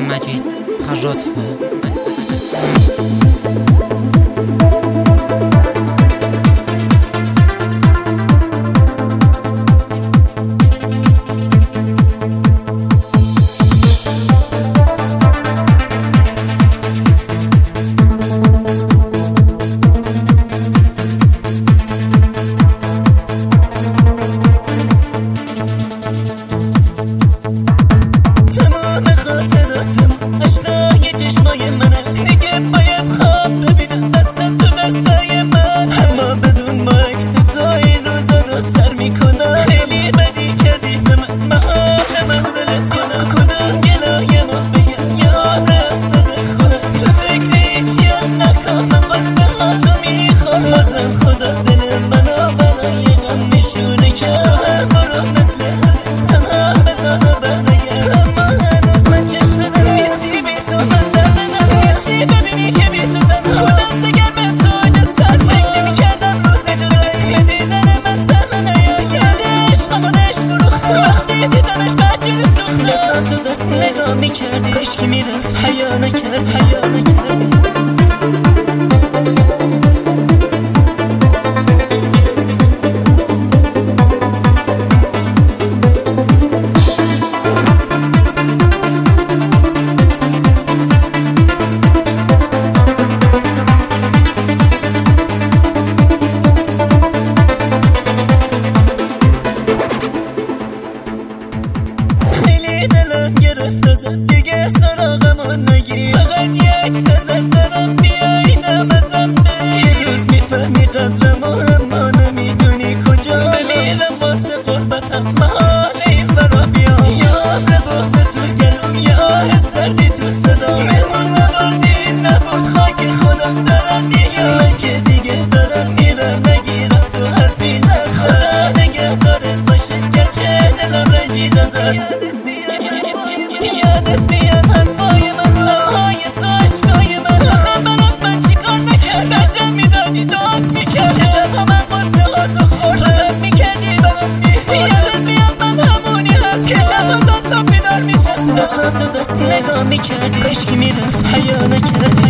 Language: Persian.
مجید خراط عشقای چشمای منه دیگه باید خواب ببینم دست تو دستای من اما بدون ما عکس تو این روزا رو سر میکنم خیلی بدی کردی به من محال من ولت کنم کدوم گلایمو بگم یه عمر استاده خودم تو فکر هیچیم نکن من قصه ها تو میخوام بازم خدا دل منو برای غم نشونه کرد تو هم برو مثل همه تنها بزن و برنگرد اما هنوز من چشم دارم نیستی بی تو من در بدم نیستی ببینی که بی تو تنها خودم سگرم تو جسد فکر نمیکردم روز جدایی به دیدن من تنها نیایی سیاد عشقمونش فروختم وقتی دیدمش بدجوری سوختم دستم تو دست نگاه میکردی کاشکی میرفت حیا نکردی دلم گرفت ازت دیگه سراغمون نگیر فقط یک سزد دارم بیاینم ازم بگیر یه روز میفهمی قدرم و اما نمیدونی کجا بمیرم واسه قربتم محال این برا بیام یا عمر بغض تو گلوم یا آه سردی تو صدا مهمون نوازی نبود خاک خودم دارم میام من که دیگه دارم میرم نگیرم تو حرفی نست خدا نگهدارت باشه گرچه دلم رنجید ازت یادت میاد حرفای من و لبهای تو عشقای من آخر برات من چیکار نکرد سجم میدادی داد میکرد چشم ها من قصه ها تو خورده تو تب میکردی برات میبود یادت میاد من همونی هست که شب تا صبح بیدار میشست دستم تو دست نگاه میکردی کاشکی میرفت حیا نکرد